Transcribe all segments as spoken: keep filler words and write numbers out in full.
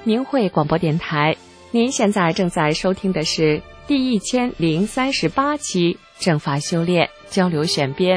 明慧广播电台，您现在正在收听的是第一千零三十八期正法修炼交流选编。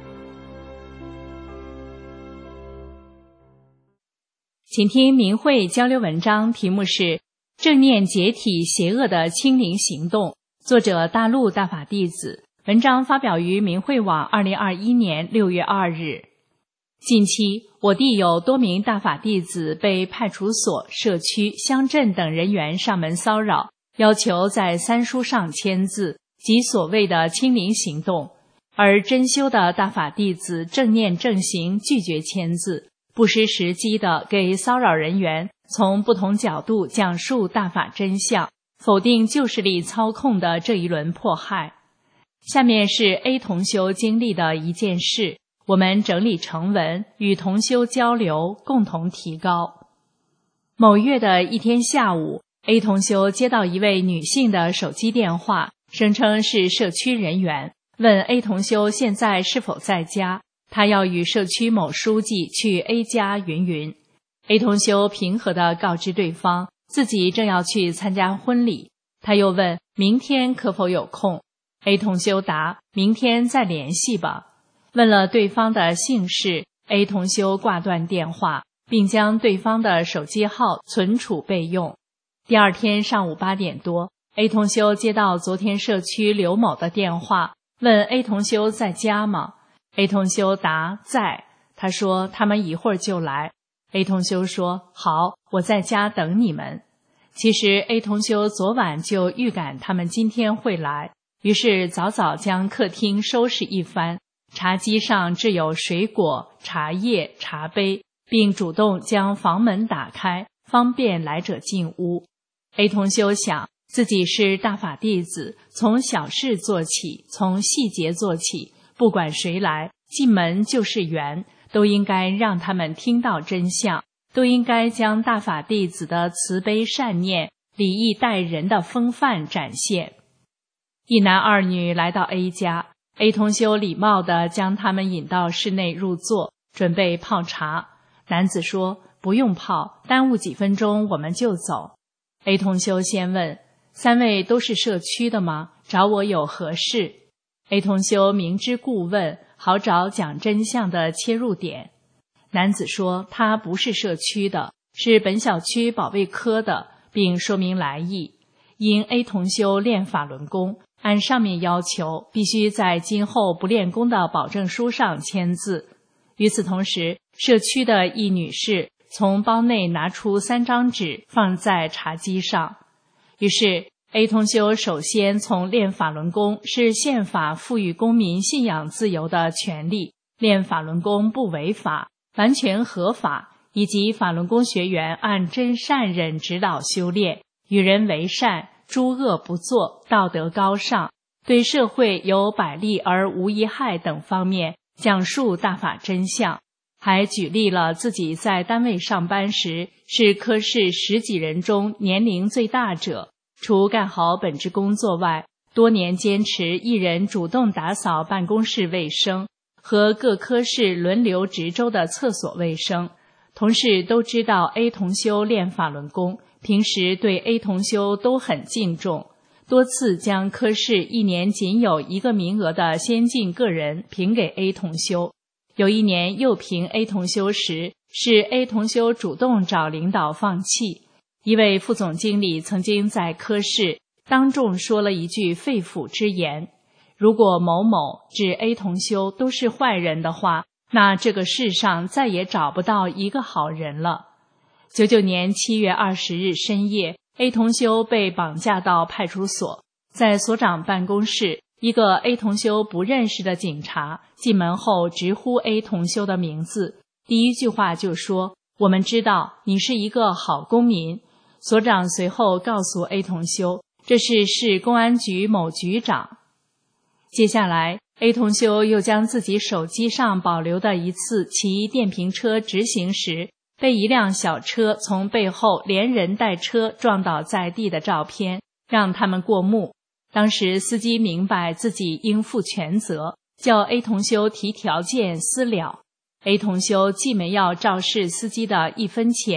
请听明慧交流文章，题目是正念解体邪恶的清零行动，作者大陆大法弟子，文章发表于明慧网二零二一年六月二日。近期我地有多名大法弟子被派出所、社区、乡镇等人员上门骚扰，要求在三书上签字，即所谓的清零行动，而真修的大法弟子正念正行拒绝签字，不失时机地给骚扰人员从不同角度讲述大法真相，否定旧势力操控的这一轮迫害。下面是 A 同修经历的一件事，我们整理成文，与同修交流，共同提高。某月的一天下午， A 同修接到一位女性的手机电话，声称是社区人员，问 A 同修现在是否在家，他要与社区某书记去 A 家云云。 A 同修平和地告知对方自己正要去参加婚礼，他又问明天可否有空， A 同修答明天再联系吧。问了对方的姓氏， A 同修挂断电话，并将对方的手机号存储备用。第二天上午八点多， A 同修接到昨天社区刘某的电话，问 A 同修在家吗？ A 同修答在，他说他们一会儿就来。 A 同修说好，我在家等你们。其实 A 同修昨晚就预感他们今天会来，于是早早将客厅收拾一番，茶几上置有水果、茶叶、茶杯，并主动将房门打开，方便来者进屋。 A 同修想自己是大法弟子，从小事做起，从细节做起，不管谁来，进门就是缘，都应该让他们听到真相，都应该将大法弟子的慈悲善念、礼义待人的风范展现。一男二女来到 A 家， A 同修礼貌地将他们引到室内入座，准备泡茶。男子说不用泡，耽误几分钟我们就走。 A 同修先问三位都是社区的吗？找我有何事？ A 同修明知故问，好找讲真相的切入点。男子说他不是社区的，是本小区保卫科的，并说明来意。因 A 同修练法轮功，按上面要求必须在今后不练功的保证书上签字。与此同时，社区的一女士从包内拿出三张纸放在茶几上。于是 A 同修首先从练法轮功是宪法赋予公民信仰自由的权利，练法轮功不违法，完全合法，以及法轮功学员按真善忍指导修炼，与人为善，诸恶不作，道德高尚，对社会有百利而无一害等方面讲述大法真相，还举例了自己在单位上班时是科室十几人中年龄最大者，除干好本职工作外，多年坚持一人主动打扫办公室卫生和各科室轮流值周的厕所卫生。同事都知道 A 同修练法轮功，平时对 A 同修都很敬重，多次将科室一年仅有一个名额的先进个人评给 A 同修。有一年又评 A 同修时，是 A 同修主动找领导放弃。一位副总经理曾经在科室当众说了一句肺腑之言，如果某某指 A 同修都是坏人的话，那这个世上再也找不到一个好人了。九九年七月二十日深夜， A 同修被绑架到派出所，在所长办公室，一个 A 同修不认识的警察进门后直呼 A 同修的名字，第一句话就说我们知道你是一个好公民。所长随后告诉 A 同修，这是市公安局某局长。接下来 A 同修又将自己手机上保留的一次骑电瓶车直行时被一辆小车从背后连人带车撞倒在地的照片让他们过目。当时司机明白自己应负全责，叫 A 同修提条件私了。 A 同修既没要肇事司机的一分钱，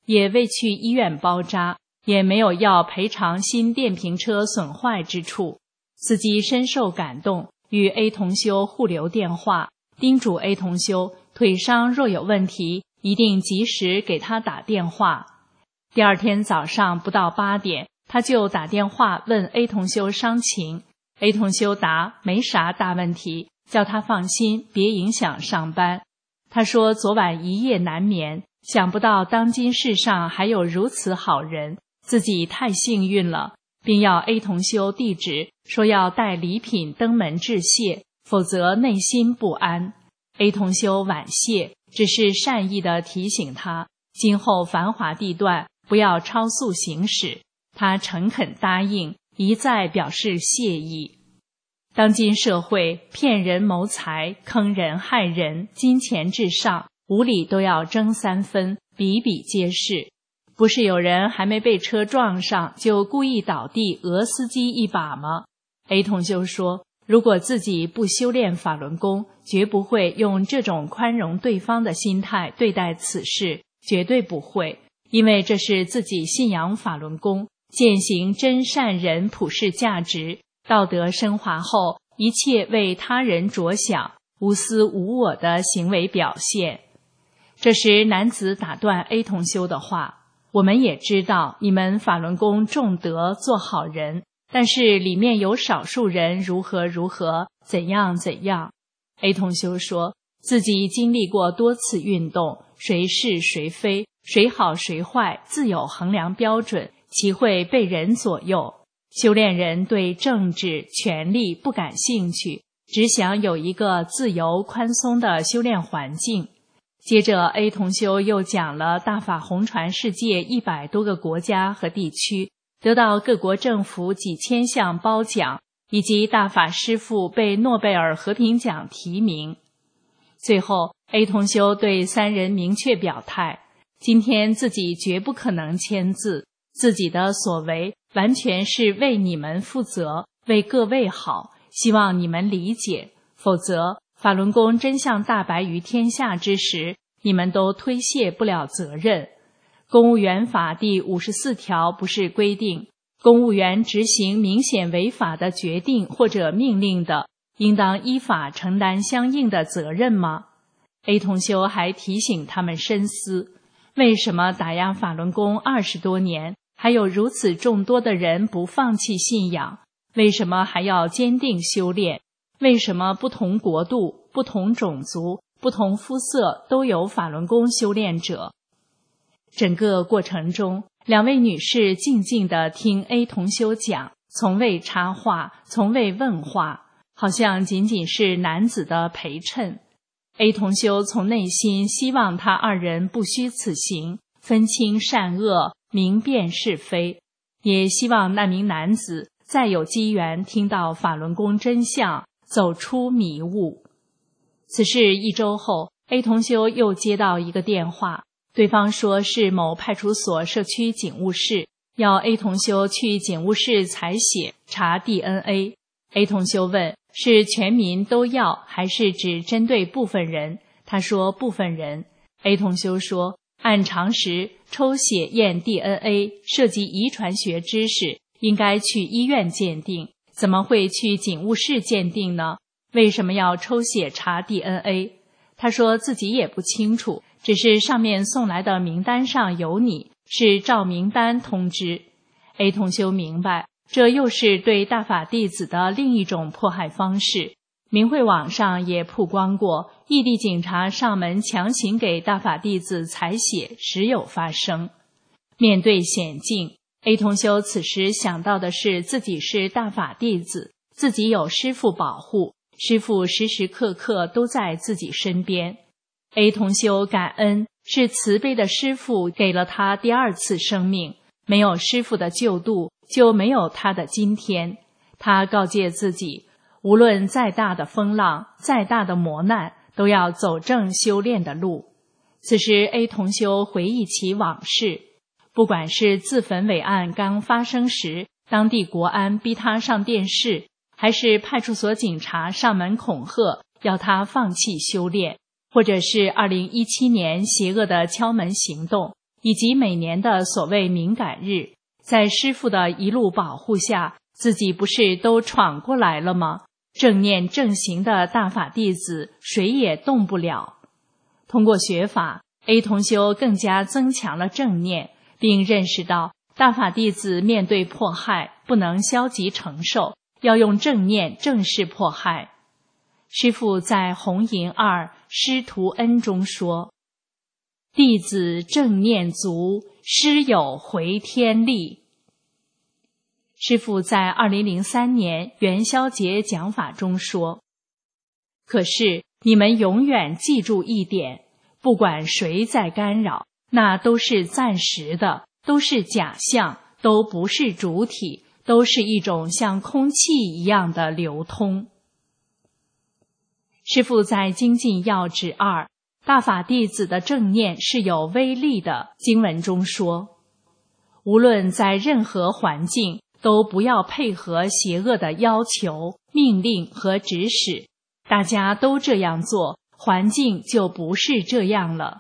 也未去医院包扎，也没有要赔偿新电瓶车损坏之处。司机深受感动，与 A 同修互留电话，叮嘱 A 同修腿伤若有问题，一定及时给他打电话。第二天早上不到八点，他就打电话问 A 同修伤情。 A 同修答没啥大问题，叫他放心，别影响上班。他说昨晚一夜难眠，想不到当今世上还有如此好人，自己太幸运了，并要 A 同修地址，说要带礼品登门致谢，否则内心不安。 A 同修婉谢，只是善意地提醒他今后繁华地段不要超速行驶，他诚恳答应，一再表示谢意。当今社会骗人谋财，坑人害人，金钱至上，无理都要争三分，比比皆是。不是有人还没被车撞上就故意倒地讹司机一把吗？ A 同修说，如果自己不修炼法轮功，绝不会用这种宽容对方的心态对待此事，绝对不会，因为这是自己信仰法轮功，践行真善人普世价值，道德升华后，一切为他人着想，无私无我的行为表现。这时男子打断 A 同修的话，我们也知道你们法轮功重德做好人，但是里面有少数人如何如何，怎样怎样。 A 同修说，自己经历过多次运动，谁是谁非，谁好谁坏，自有衡量标准，岂会被人左右。修炼人对政治权力不感兴趣，只想有一个自由宽松的修炼环境。接着 A 同修又讲了大法弘传世界一百多个国家和地区，得到各国政府几千项褒奖，以及大法师父被诺贝尔和平奖提名。最后 A 同修对三人明确表态，今天自己绝不可能签字，自己的所为完全是为你们负责，为各位好，希望你们理解，否则法轮功真相大白于天下之时，你们都推卸不了责任。公务员法第五十四条不是规定，公务员执行明显违法的决定或者命令的，应当依法承担相应的责任吗？ A 同修还提醒他们深思，为什么打压法轮功二十多年，还有如此众多的人不放弃信仰？为什么还要坚定修炼？为什么不同国度、不同种族、不同肤色都有法轮功修炼者？整个过程中，两位女士静静地听 A 同修讲，从未插话，从未问话，好像仅仅是男子的陪衬。A 同修从内心希望他二人不虚此行，分清善恶，明辨是非，也希望那名男子再有机缘听到法轮功真相，走出迷雾。此事一周后， A 同修又接到一个电话，对方说是某派出所社区警务室，要 A 同修去警务室采血查 D N A。A 同修问，是全民都要还是只针对部分人？他说部分人。 A 同修说，按常识，抽血验 D N A 涉及遗传学知识，应该去医院鉴定，怎么会去警务室鉴定呢？为什么要抽血查 D N A？ 他说自己也不清楚，只是上面送来的名单上有你，是照名单通知。 A 同修明白，这又是对大法弟子的另一种迫害方式。明慧网上也曝光过异地警察上门强行给大法弟子采血，时有发生。面对险境， A 同修此时想到的是自己是大法弟子，自己有师父保护，师父时时刻刻都在自己身边。 A 同修感恩是慈悲的师父给了他第二次生命，没有师父的救度，就没有他的今天。他告诫自己，无论再大的风浪，再大的磨难，都要走正修炼的路。此时 A 同修回忆起往事，不管是自焚伪案刚发生时，当地国安逼他上电视，还是派出所警察上门恐吓，要他放弃修炼，或者是二零一七年邪恶的敲门行动， 以及每年的所谓敏感日，在师父的一路保护下，自己不是都闯过来了吗？正念正行的大法弟子谁也动不了。通过学法， A 同修更加增强了正念，并认识到大法弟子面对迫害不能消极承受，要用正念正视迫害。师父在红银二师徒恩中说，弟子正念足，师有回天力。师父在二零零三年元宵节讲法中说，可是你们永远记住一点，不管谁在干扰，那都是暂时的，都是假象，都不是主体，都是一种像空气一样的流通。师父在精进要旨二大法弟子的正念是有威力的经文中说，无论在任何环境，都不要配合邪恶的要求、命令和指使，大家都这样做，环境就不是这样了。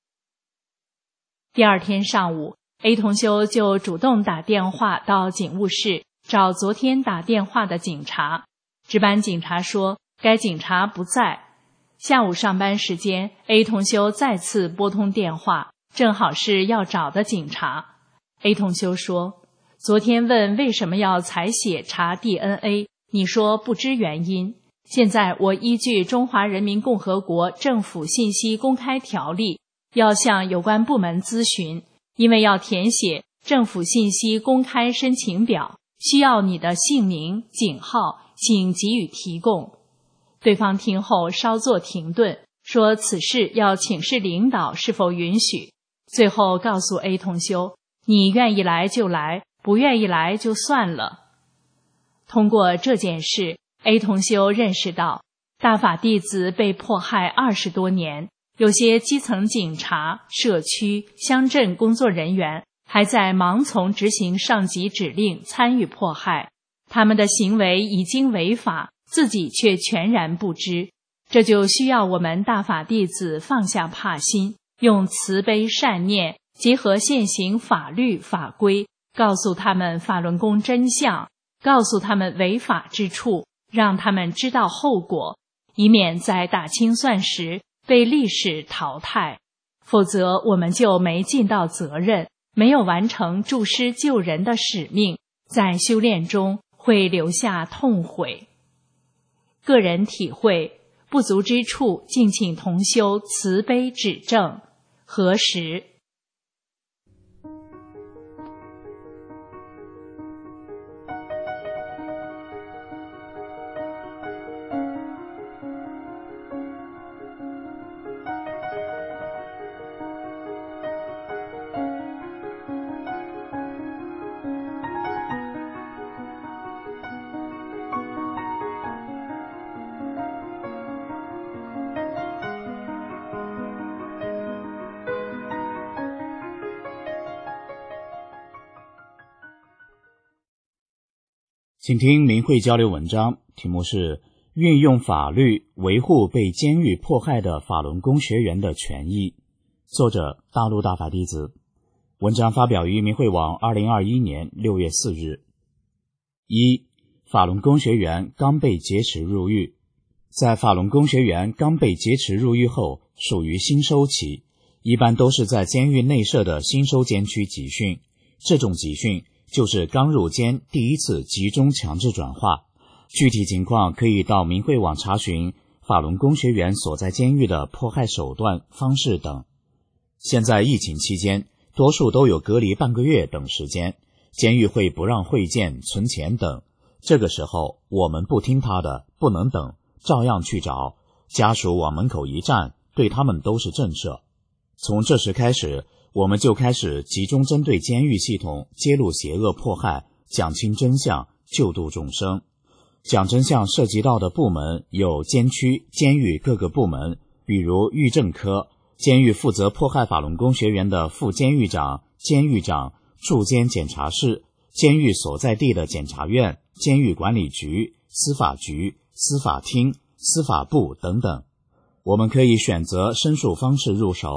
第二天上午， A 同修就主动打电话到警务室找昨天打电话的警察，值班警察说该警察不在。下午上班时间， A 同修再次拨通电话，正好是要找的警察。 A 同修说，昨天问为什么要采血查 D N A， 你说不知原因，现在我依据中华人民共和国政府信息公开条例，要向有关部门咨询，因为要填写政府信息公开申请表，需要你的姓名、警号，请给予提供。对方听后稍作停顿，说此事要请示领导是否允许，最后告诉 A 同修，你愿意来就来，不愿意来就算了。通过这件事， A 同修认识到大法弟子被迫害二十多年，有些基层警察、社区、乡镇工作人员还在盲从执行上级指令，参与迫害，他们的行为已经违法，自己却全然不知。这就需要我们大法弟子放下怕心，用慈悲善念结合现行法律法规，告诉他们法轮功真相，告诉他们违法之处，让他们知道后果，以免在打清算时被历史淘汰，否则我们就没尽到责任，没有完成助师救人的使命，在修炼中会留下痛悔。个人体会，不足之处，敬请同修慈悲指正。何时？ 请听明慧交流文章，题目是运用法律维护被监狱迫害的法轮功学员的权益，作者大陆大法弟子。文章发表于明慧网二零二一年六月四日。一、法轮功学员刚被劫持入狱。在法轮功学员刚被劫持入狱后，属于新收期，一般都是在监狱内设的新收监区集训，这种集训就是刚入监第一次集中强制转化。具体情况可以到明慧网查询法轮功学员所在监狱的迫害手段、方式等。现在疫情期间，多数都有隔离半个月等时间，监狱会不让会见、存钱等。这个时候我们不听他的，不能等，照样去找，家属往门口一站，对他们都是震慑。从这时开始，我们就开始集中针对监狱系统揭露邪恶迫害，讲清真相，救度众生。讲真相涉及到的部门有监区、监狱各个部门，比如狱政科，监狱负责迫害法轮功学员的副监狱长、监狱长、驻监检察室，监狱所在地的检察院、监狱管理局、司法局、司法厅、司法部等等。我们可以选择申诉方式入手，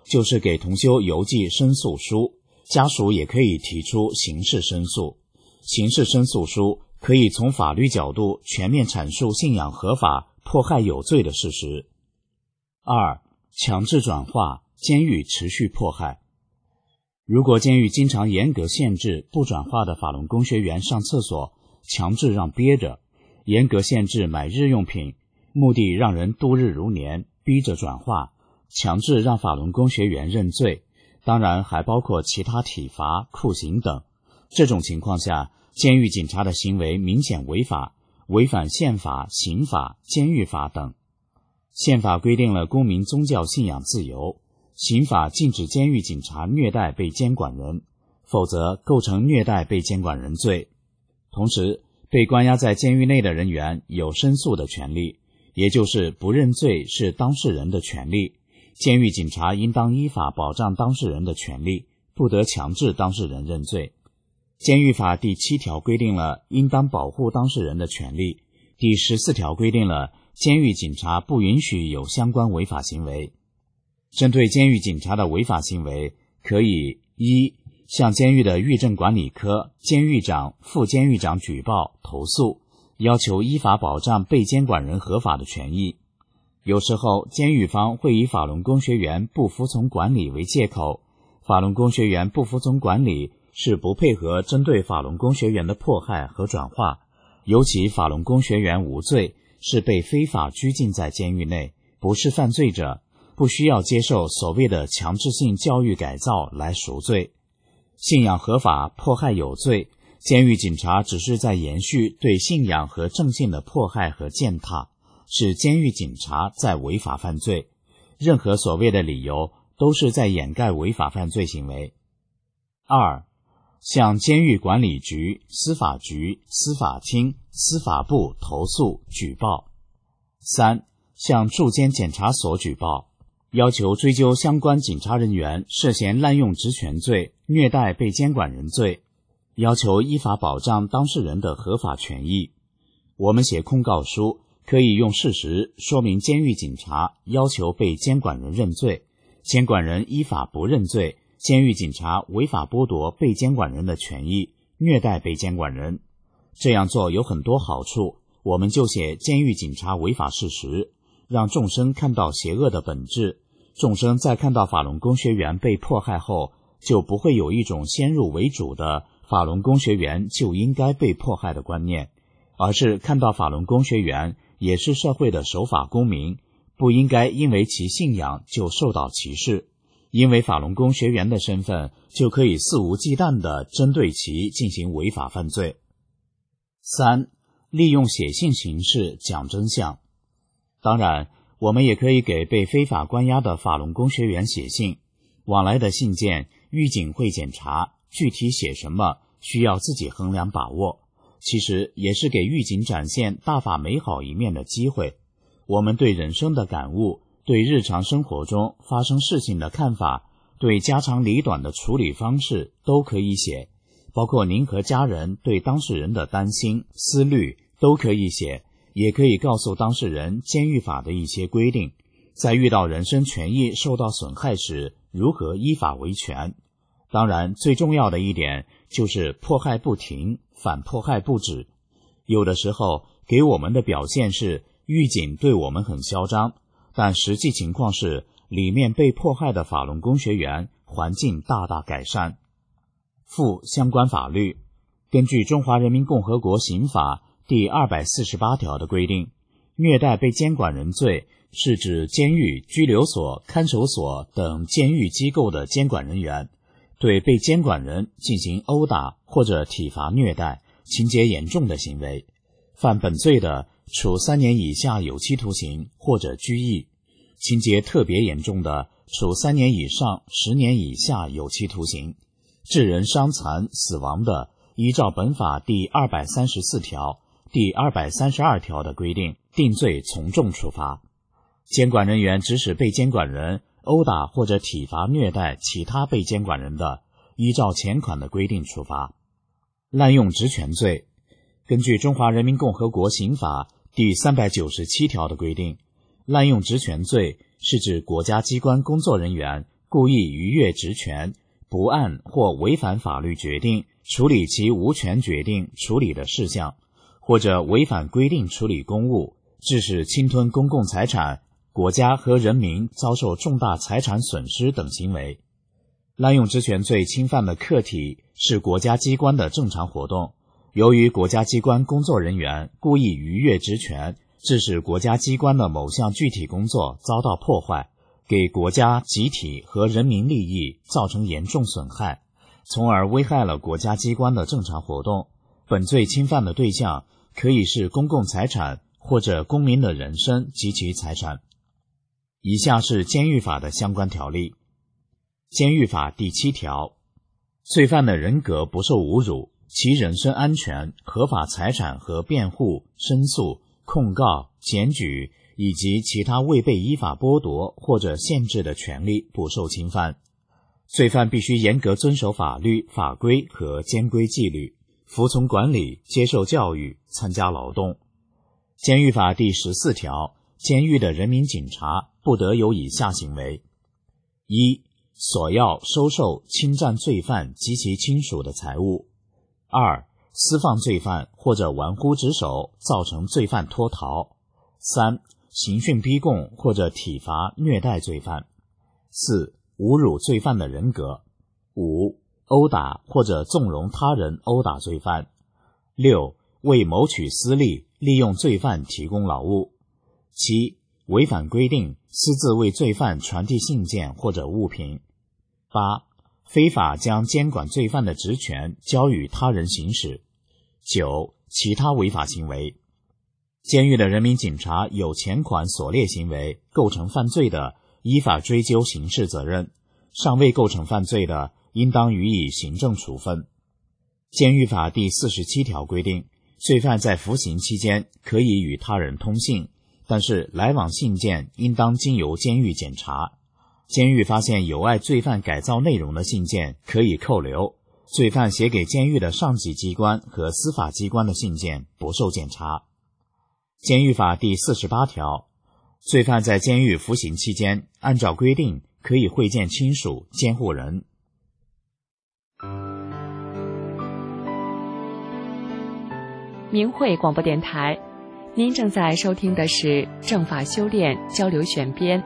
就是给同修邮寄申诉书，家属也可以提出刑事申诉。刑事申诉书可以从法律角度全面阐述信仰合法、迫害有罪的事实。二、强制转化，监狱持续迫害。如果监狱经常严格限制不转化的法轮功学员上厕所，强制让憋着，严格限制买日用品，目的让人度日如年，逼着转化，强制让法轮功学员认罪，当然还包括其他体罚、酷刑等。这种情况下，监狱警察的行为明显违法，违反宪法、刑法、监狱法等。宪法规定了公民宗教信仰自由，刑法禁止监狱警察虐待被监管人，否则构成虐待被监管人罪。同时，被关押在监狱内的人员有申诉的权利，也就是不认罪是当事人的权利。监狱警察应当依法保障当事人的权利，不得强制当事人认罪。监狱法第七条规定了应当保护当事人的权利，第十四条规定了监狱警察不允许有相关违法行为。针对监狱警察的违法行为，可以一向监狱的狱政管理科、监狱长、副监狱长举报、投诉，要求依法保障被监管人合法的权益。有时候，监狱方会以法轮功学员不服从管理为借口，法轮功学员不服从管理是不配合针对法轮功学员的迫害和转化，尤其法轮功学员无罪，是被非法拘禁在监狱内，不是犯罪者，不需要接受所谓的强制性教育改造来赎罪。信仰合法，迫害有罪，监狱警察只是在延续对信仰和正信的迫害和践踏，是监狱警察在违法犯罪，任何所谓的理由都是在掩盖违法犯罪行为。二、向监狱管理局、司法局、司法厅、司法部投诉举报。三、向驻监检察所举报，要求追究相关警察人员涉嫌滥用职权罪、虐待被监管人罪，要求依法保障当事人的合法权益。我们写控告书，可以用事实说明监狱警察要求被监管人认罪，监管人依法不认罪，监狱警察违法剥夺被监管人的权益，虐待被监管人。这样做有很多好处，我们就写监狱警察违法事实，让众生看到邪恶的本质。众生在看到法轮功学员被迫害后，就不会有一种先入为主的法轮功学员就应该被迫害的观念，而是看到法轮功学员也是社会的守法公民，不应该因为其信仰就受到歧视，因为法轮功学员的身份就可以肆无忌惮地针对其进行违法犯罪。三、利用写信形式讲真相。当然，我们也可以给被非法关押的法轮功学员写信，往来的信件狱警会检查，具体写什么需要自己衡量把握，其实也是给狱警展现大法美好一面的机会。我们对人生的感悟，对日常生活中发生事情的看法，对家长里短的处理方式都可以写，包括您和家人对当事人的担心、思虑都可以写，也可以告诉当事人监狱法的一些规定，在遇到人身权益受到损害时如何依法维权。当然，最重要的一点就是迫害不停，反迫害不止。有的时候给我们的表现是狱警对我们很嚣张，但实际情况是里面被迫害的法轮功学员环境大大改善。附相关法律，根据中华人民共和国刑法第二百四十八条的规定，虐待被监管人罪是指监狱、拘留所、看守所等监狱机构的监管人员对被监管人进行殴打或者体罚虐待，情节严重的行为，犯本罪的，处三年以下有期徒刑或者拘役；情节特别严重的，处三年以上十年以下有期徒刑；致人伤残、死亡的，依照本法第二百三十四条、第二百三十二条的规定，定罪从重处罚。监管人员指使被监管人殴打或者体罚虐待其他被监管人的，依照前款的规定处罚。滥用职权罪，根据中华人民共和国刑法第三百九十七条的规定，滥用职权罪是指国家机关工作人员故意逾越职权，不按或违反法律决定处理其无权决定处理的事项，或者违反规定处理公务，致使侵吞公共财产、国家和人民遭受重大财产损失等行为。滥用职权罪侵犯的客体是国家机关的正常活动，由于国家机关工作人员故意逾越职权，致使国家机关的某项具体工作遭到破坏，给国家、集体和人民利益造成严重损害，从而危害了国家机关的正常活动，本罪侵犯的对象可以是公共财产或者公民的人身及其财产。以下是监狱法的相关条例。监狱法第七条，罪犯的人格不受侮辱，其人身安全、合法财产和辩护、申诉、控告、检举以及其他未被依法剥夺或者限制的权利不受侵犯。罪犯必须严格遵守法律、法规和监规纪律，服从管理，接受教育，参加劳动。监狱法第十四条，监狱的人民警察不得有以下行为：一、索要、收受、侵占罪犯及其亲属的财物；二、私放罪犯或者玩忽职守，造成罪犯脱逃；三、刑讯逼供或者体罚虐待罪犯；四、侮辱罪犯的人格；五、殴打或者纵容他人殴打罪犯；六、为谋取私利，利用罪犯提供劳务；七、违反规定，私自为罪犯传递信件或者物品；八、非法将监管罪犯的职权交予他人行使；九、其他违法行为。监狱的人民警察有前款所列行为构成犯罪的，依法追究刑事责任；尚未构成犯罪的，应当予以行政处分。监狱法第四十七条规定，罪犯在服刑期间可以与他人通信，但是来往信件应当经由监狱检查。监狱发现有碍罪犯改造内容的信件可以扣留，罪犯写给监狱的上级机关和司法机关的信件不受检查。监狱法第四十八条，罪犯在监狱服刑期间，按照规定可以会见亲属、监护人。 明慧广播电台，您正在收听的是政法修炼交流选编。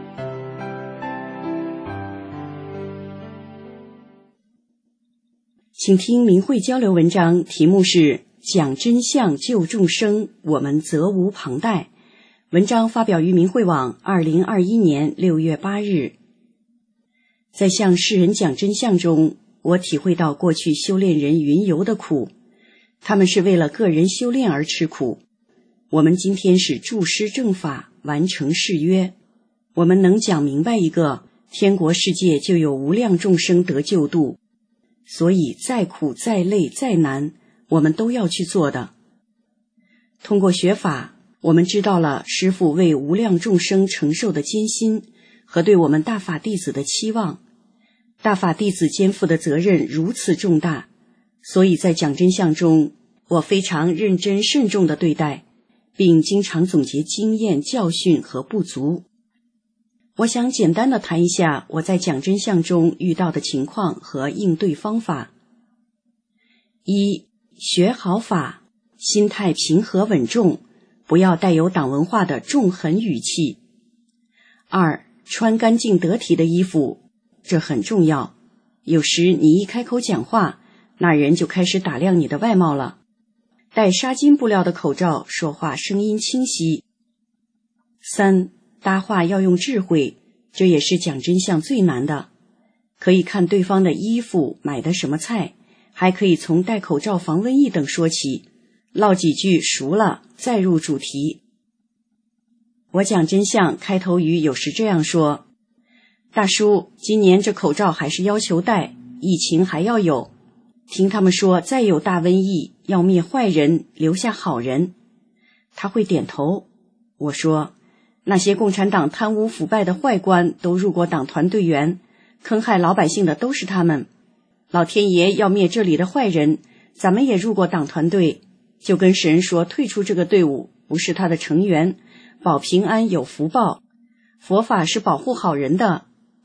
请听明慧交流文章，题目是讲真相救众生，我们责无旁贷。文章发表于明慧网二零二一年六月八日。在向世人讲真相中，我体会到过去修炼人云游的苦，他们是为了个人修炼而吃苦。我们今天是注师正法，完成誓约，我们能讲明白一个，天国世界就有无量众生得救度，所以再苦再累再难，我们都要去做的。通过学法，我们知道了师父为无量众生承受的艰辛和对我们大法弟子的期望。大法弟子肩负的责任如此重大，所以在讲真相中，我非常认真慎重地对待，并经常总结经验、教训和不足。我想简单地谈一下我在讲真相中遇到的情况和应对方法。一、学好法，心态平和稳重，不要带有党文化的重狠语气。二、穿干净得体的衣服，这很重要。有时你一开口讲话，那人就开始打量你的外貌了。戴纱巾布料的口罩，说话声音清晰。三、搭话要用智慧，这也是讲真相最难的。可以看对方的衣服，买的什么菜，还可以从戴口罩防瘟疫等说起，唠几句熟了，再入主题。我讲真相开头语有时这样说：大叔，今年这口罩还是要求戴，疫情还要有。听他们说再有大瘟疫，要灭坏人，留下好人。他会点头。我说，那些共产党贪污腐败的坏官都入过党团队员，坑害老百姓的都是他们。老天爷要灭这里的坏人，咱们也入过党团队，就跟神说退出这个队伍，不是他的成员，保平安有福报。佛法是保护好人的，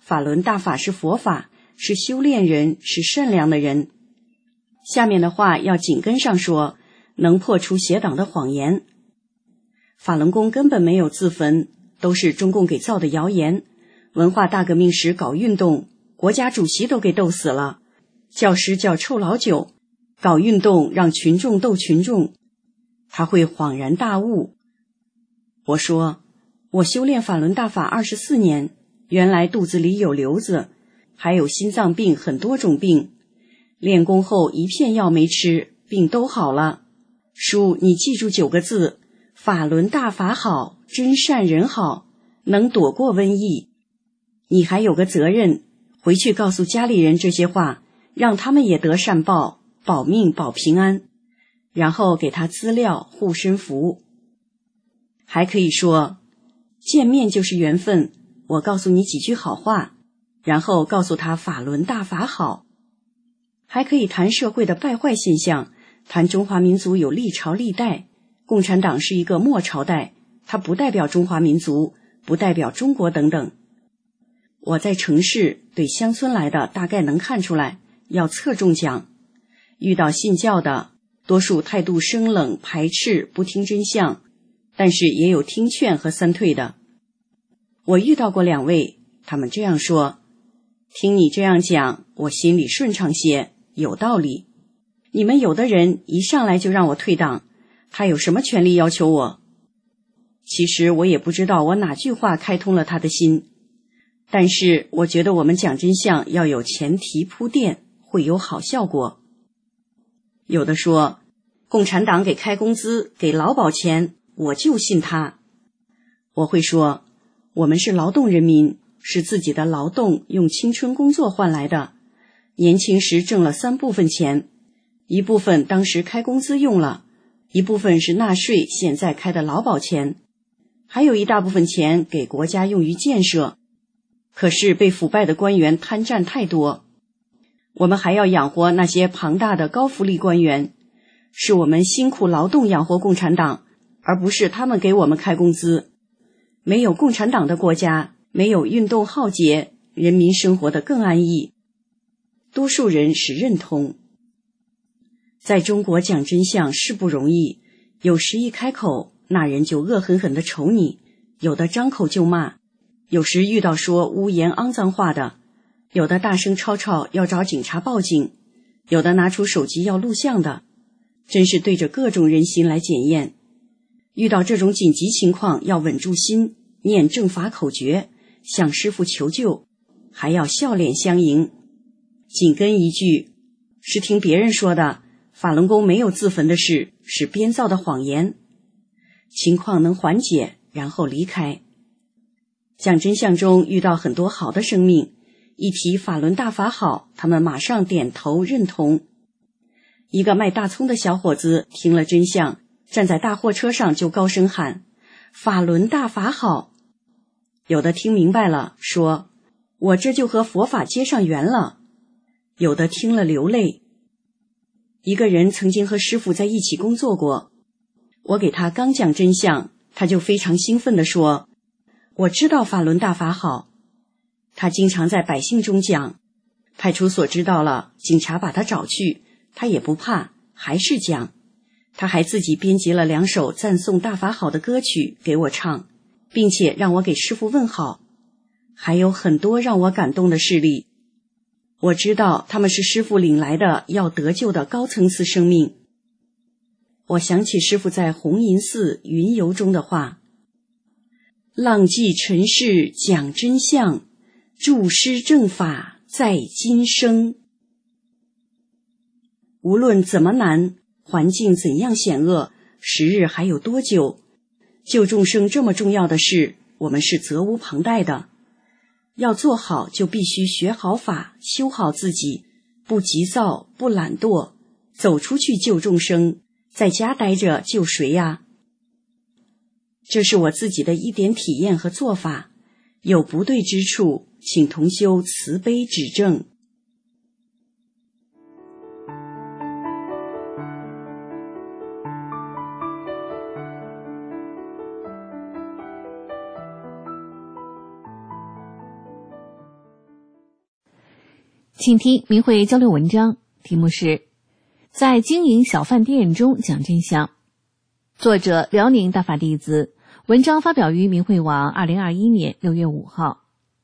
法轮大法是佛法，是修炼人，是善良的人。下面的话要紧跟上说，能破除邪党的谎言。法轮功根本没有自焚，都是中共给造的谣言。文化大革命时搞运动，国家主席都给斗死了，教师叫臭老九，搞运动让群众斗群众，他会恍然大悟。我说，我修炼法轮大法二十四年，原来肚子里有瘤子，还有心脏病，很多种病。练功后一片药没吃，病都好了。叔，你记住九个字，法轮大法好，真善人好，能躲过瘟疫。你还有个责任，回去告诉家里人这些话，让他们也得善报，保命保平安，然后给他资料护身符。还可以说，见面就是缘分，我告诉你几句好话，然后告诉他法轮大法好。还可以谈社会的败坏现象，谈中华民族有历朝历代，共产党是一个末朝代，它不代表中华民族，不代表中国等等。我在城市对乡村来的大概能看出来，要侧重讲。遇到信教的，多数态度生冷排斥，不听真相，但是也有听劝和三退的。我遇到过两位，他们这样说，听你这样讲，我心里顺畅些，有道理。你们有的人一上来就让我退党，他有什么权利要求我？其实我也不知道我哪句话开通了他的心，但是我觉得我们讲真相要有前提铺垫，会有好效果。有的说，共产党给开工资，给劳保钱，我就信他。我会说，我们是劳动人民，是自己的劳动用青春工作换来的，年轻时挣了三部分钱，一部分当时开工资用了，一部分是纳税现在开的劳保钱，还有一大部分钱给国家用于建设。可是被腐败的官员贪占太多，我们还要养活那些庞大的高福利官员，是我们辛苦劳动养活共产党，而不是他们给我们开工资。没有共产党的国家，没有运动浩劫，人民生活得更安逸。多数人是认同。在中国讲真相是不容易，有时一开口，那人就恶狠狠地瞅你，有的张口就骂，有时遇到说污言肮脏话的，有的大声吵吵要找警察报警，有的拿出手机要录像的，真是对着各种人心来检验。遇到这种紧急情况，要稳住心，念正法口诀，向师父求救，还要笑脸相迎。紧跟一句，是听别人说的，法轮功没有自焚的事，是编造的谎言。情况能缓解，然后离开。讲真相中遇到很多好的生命，一提法轮大法好，他们马上点头认同。一个卖大葱的小伙子听了真相，站在大货车上就高声喊，法轮大法好。有的听明白了，说，我这就和佛法结上缘了。有的听了流泪。一个人曾经和师父在一起工作过，我给他刚讲真相，他就非常兴奋地说，我知道法轮大法好。他经常在百姓中讲，派出所知道了，警察把他找去，他也不怕，还是讲。他还自己编辑了两首赞颂大法好的歌曲给我唱，并且让我给师父问好。还有很多让我感动的事例，我知道他们是师父领来的要得救的高层次生命。我想起师父在红银寺云游中的话，浪迹尘世讲真相，著师正法在今生。无论怎么难，环境怎样险恶，时日还有多久，救众生这么重要的事，我们是责无旁贷的。要做好，就必须学好法，修好自己，不急躁，不懒惰，走出去救众生，在家待着救谁呀？这是我自己的一点体验和做法，有不对之处，请同修慈悲指正。 请听明慧交流文章，题目是在经营小饭店中讲真相，作者辽宁大法弟子，文章发表于明慧网二零二一年六月五号。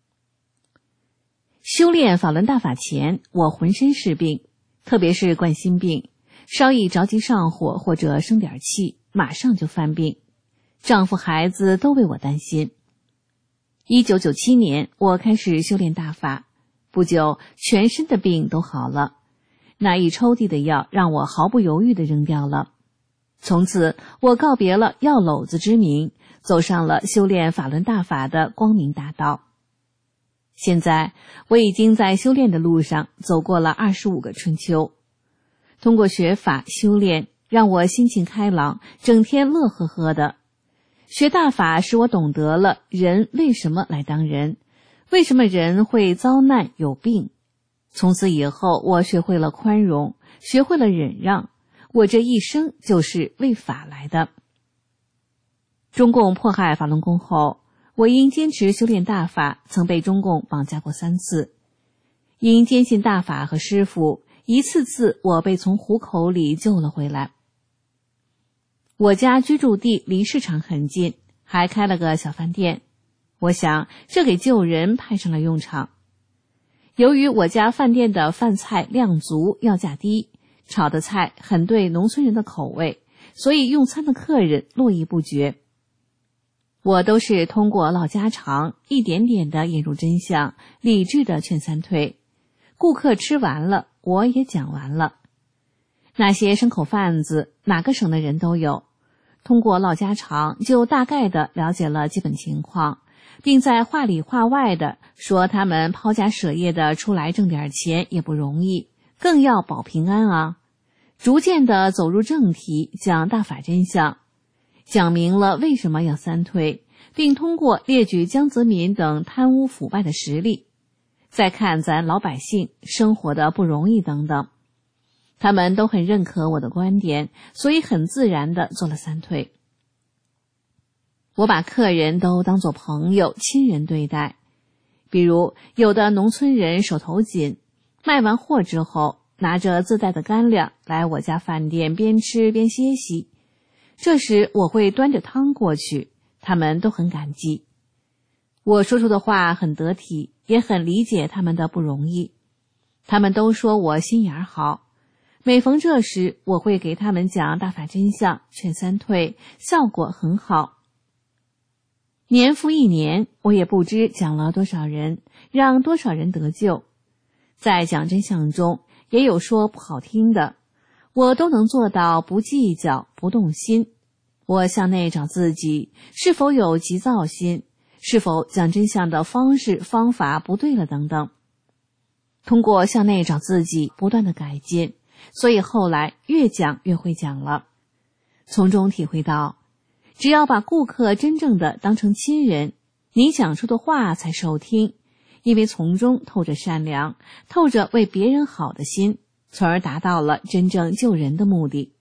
修炼法轮大法前，我浑身是病，特别是冠心病，稍一着急上火或者生点气，马上就犯病，丈夫孩子都为我担心。一九九七年，我开始修炼大法，不久全身的病都好了，那一抽屉的药让我毫不犹豫地扔掉了。从此我告别了药篓子之名，走上了修炼法轮大法的光明大道。现在我已经在修炼的路上走过了二十五个春秋，通过学法修炼，让我心情开朗，整天乐呵呵的。学大法使我懂得了人为什么来当人，为什么人会遭难有病。从此以后，我学会了宽容，学会了忍让，我这一生就是为法来的。中共迫害法轮功后，我因坚持修炼大法，曾被中共绑架过三次。因坚信大法和师父，一次次我被从虎口里救了回来。我家居住地离市场很近，还开了个小饭店，我想这给救人派上了用场。由于我家饭店的饭菜量足，要价低，炒的菜很对农村人的口味，所以用餐的客人络绎不绝。我都是通过唠家常，一点点地引入真相，理智地劝三退。顾客吃完了，我也讲完了。那些牲口贩子，哪个省的人都有，通过唠家常就大概地了解了基本情况，并在话里话外地说他们抛家舍业的出来挣点钱也不容易，更要保平安啊。逐渐地走入正题，讲大法真相，讲明了为什么要三退，并通过列举江泽民等贪污腐败的实例，再看咱老百姓生活的不容易等等。他们都很认可我的观点，所以很自然地做了三退。我把客人都当作朋友、亲人对待。比如有的农村人手头紧，卖完货之后拿着自带的干粮来我家饭店边吃边歇息，这时我会端着汤过去，他们都很感激。我说出的话很得体，也很理解他们的不容易。他们都说我心眼好。每逢这时，我会给他们讲大法真相，劝三退，效果很好。年复一年，我也不知讲了多少人，让多少人得救。在讲真相中，也有说不好听的，我都能做到不计较、不动心。我向内找自己，是否有急躁心，是否讲真相的方式方法不对了等等。通过向内找自己，不断的改进，所以后来越讲越会讲了。从中体会到，只要把顾客真正的当成亲人，你讲出的话才受听，因为从中透着善良，透着为别人好的心，从而达到了真正救人的目的。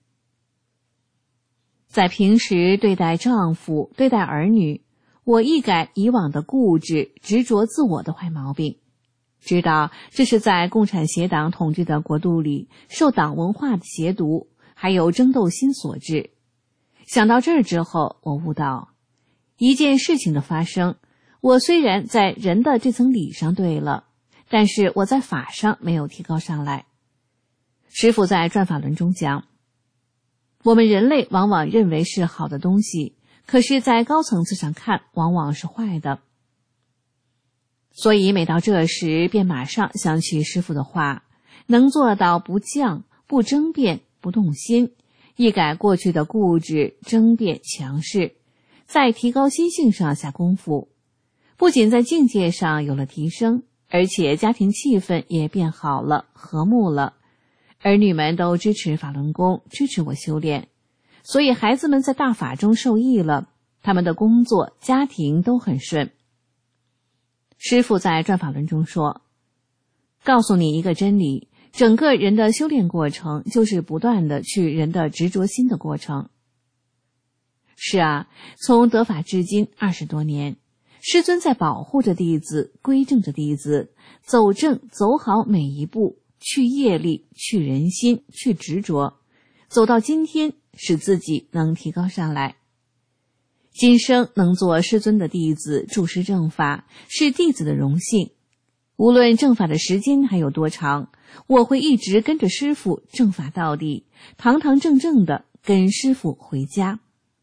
在平时对待丈夫、对待儿女，我一改以往的固执、执着自我的坏毛病，知道这是在共产协党统治的国度里受党文化的邪毒，还有争斗心所致。想到这儿之后，我悟到，一件事情的发生，我虽然在人的这层理上对了，但是我在法上没有提高上来。师父在转法轮中讲，我们人类往往认为是好的东西，可是在高层次上看，往往是坏的。所以每到这时，便马上想起师父的话，能做到不犟、不争辩、不动心，一改过去的固执、争辩、强势，在提高心性上下功夫，不仅在境界上有了提升，而且家庭气氛也变好了，和睦了。儿女们都支持法轮功，支持我修炼，所以孩子们在大法中受益了，他们的工作、家庭都很顺。师父在转法轮中说，告诉你一个真理，整个人的修炼过程就是不断的去人的执着心的过程。是啊，从得法至今二十多年， 师尊在保护着弟子，规正着弟子，走正走好每一步，去业力，去人心，去执着，走到今天，使自己能提高上来。今生能做师尊的弟子，助师正法，是弟子的荣幸。无论正法的时间还有多长，我会一直跟着师父正法到底，堂堂正正的跟师父回家。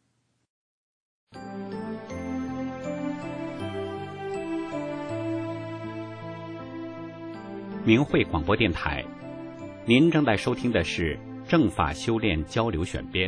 明慧广播电台，您正在收听的是正法修炼交流选编。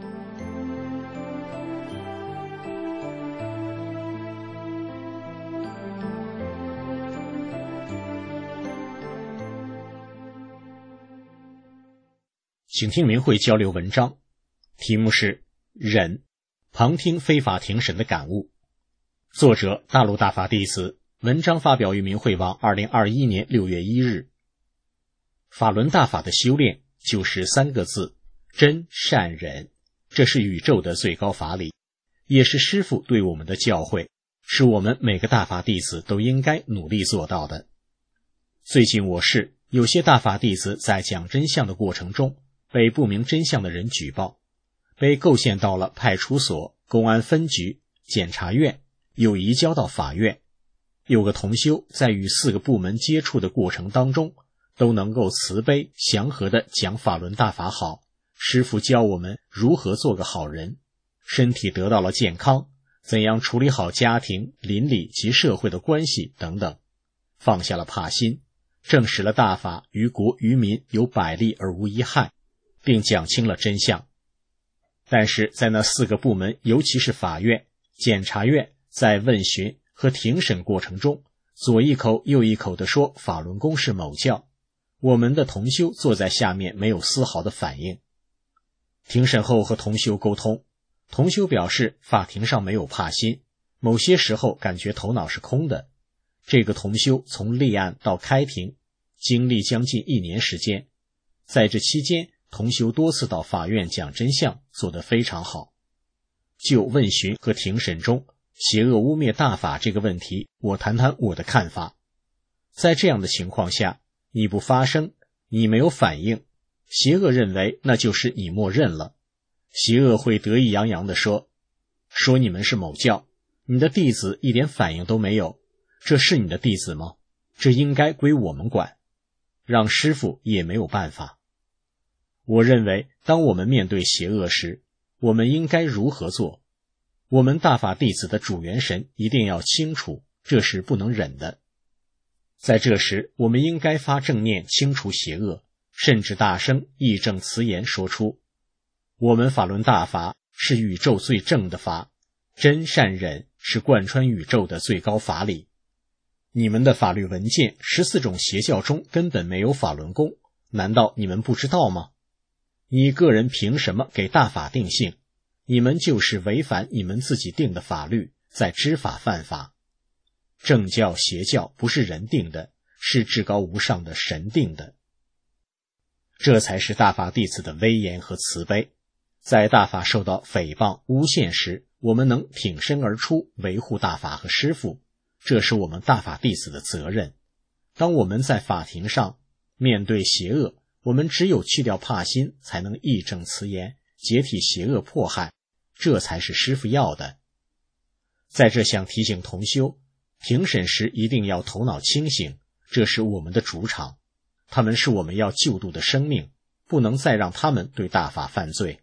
请听明慧交流文章，题目是忍，旁听非法庭审的感悟。作者大陆大法弟子，文章发表于明慧网二零二一年六月一日。法轮大法的修炼就是三个字：真善忍。这是宇宙的最高法理，也是师父对我们的教诲，是我们每个大法弟子都应该努力做到的。最近我市有些大法弟子在讲真相的过程中，被不明真相的人举报，被构陷到了派出所、公安分局、检察院，又移交到法院。有个同修在与四个部门接触的过程当中，都能够慈悲祥和地讲法轮大法好，师父教我们如何做个好人，身体得到了健康，怎样处理好家庭、邻里及社会的关系等等，放下了怕心，证实了大法于国于民有百利而无一害，并讲清了真相。但是在那四个部门，尤其是法院、检察院，在问询和庭审过程中，左一口右一口地说法轮功是某教，我们的同修坐在下面没有丝毫的反应。庭审后和同修沟通，同修表示法庭上没有怕心，某些时候感觉头脑是空的。这个同修从立案到开庭经历将近一年时间，在这期间同修多次到法院讲真相，做得非常好。就问询和庭审中邪恶污蔑大法这个问题，我谈谈我的看法。在这样的情况下，你不发声，你没有反应，邪恶认为那就是你默认了。邪恶会得意洋洋地说，说你们是某教，你的弟子一点反应都没有，这是你的弟子吗？这应该归我们管，让师父也没有办法。我认为当我们面对邪恶时，我们应该如何做？我们大法弟子的主元神一定要清楚，这是不能忍的。在这时，我们应该发正念清除邪恶，甚至大声义正辞严说出，我们法轮大法是宇宙最正的法，真善忍是贯穿宇宙的最高法理。你们的法律文件十四种邪教中根本没有法轮功，难道你们不知道吗？你个人凭什么给大法定性？你们就是违反你们自己定的法律，在知法犯法。正教邪教不是人定的，是至高无上的神定的。这才是大法弟子的威严和慈悲。在大法受到诽谤诬陷时，我们能挺身而出，维护大法和师父，这是我们大法弟子的责任。当我们在法庭上面对邪恶，我们只有去掉怕心，才能义正辞严，解体邪恶迫害，这才是师父要的。在这想提醒同修，庭审时一定要头脑清醒，这是我们的主场，他们是我们要救度的生命，不能再让他们对大法犯罪。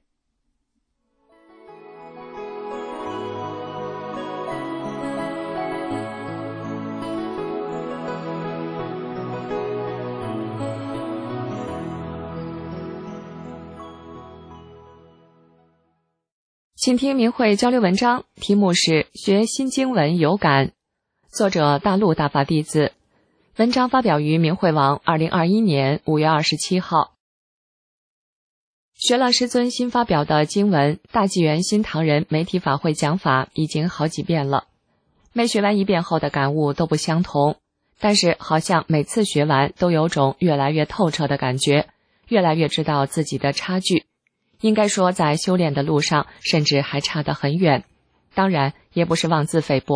请听明慧交流文章，题目是学新经文有感，作者大陆大法弟子，文章发表于明慧网二零二一年五月二十七号。学了师尊新发表的经文大纪元新唐人媒体法会讲法已经好几遍了，每学完一遍后的感悟都不相同，但是好像每次学完都有种越来越透彻的感觉，越来越知道自己的差距。应该说在修炼的路上甚至还差得很远，当然也不是妄自菲薄，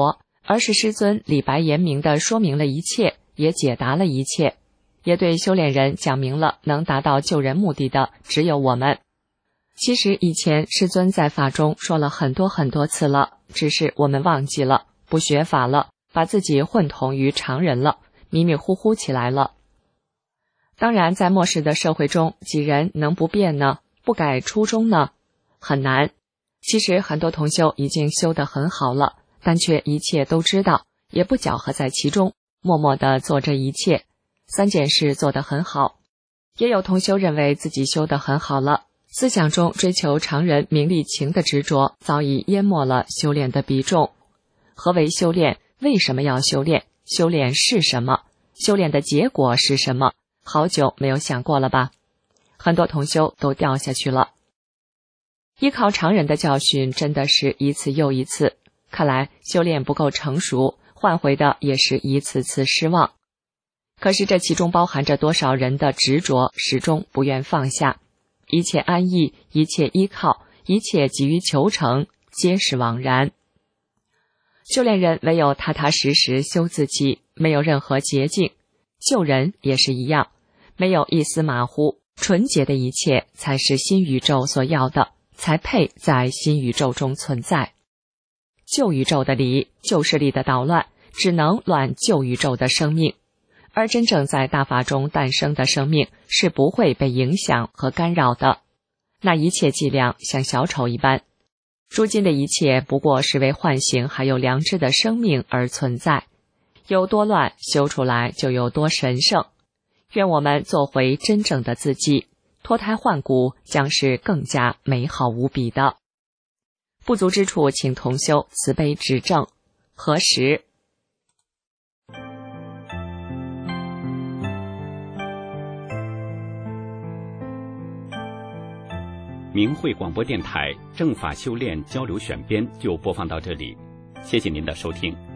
而是师尊理白言明地说明了一切，也解答了一切，也对修炼人讲明了能达到救人目的的只有我们。其实以前师尊在法中说了很多很多次了，只是我们忘记了，不学法了，把自己混同于常人了，迷迷糊糊起来了。当然在末世的社会中，几人能不变呢？不改初衷呢？很难。其实很多同修已经修得很好了，但却一切都知道，也不搅和在其中，默默地做这一切，三件事做得很好。也有同修认为自己修得很好了，思想中追求常人名利情的执着早已淹没了修炼的比重。何为修炼？为什么要修炼？修炼是什么？修炼的结果是什么？好久没有想过了吧？很多同修都掉下去了。依靠常人的教训真的是一次又一次，看来修炼不够成熟，换回的也是一次次失望。可是这其中包含着多少人的执着，始终不愿放下，一切安逸，一切依靠，一切急于求成，皆是枉然。修炼人唯有踏踏实实修自己，没有任何捷径。救人也是一样，没有一丝马虎，纯洁的一切才是新宇宙所要的，才配在新宇宙中存在。旧宇宙的理，旧势力的捣乱，只能乱旧宇宙的生命，而真正在大法中诞生的生命是不会被影响和干扰的。那一切伎俩像小丑一般，如今的一切不过是为唤醒还有良知的生命而存在，有多乱，修出来就有多神圣。愿我们做回真正的自己，脱胎换骨，将是更加美好无比的。不足之处，请同修慈悲指正。何时？ 明慧广播电台正法修炼交流选编就播放到这里，谢谢您的收听。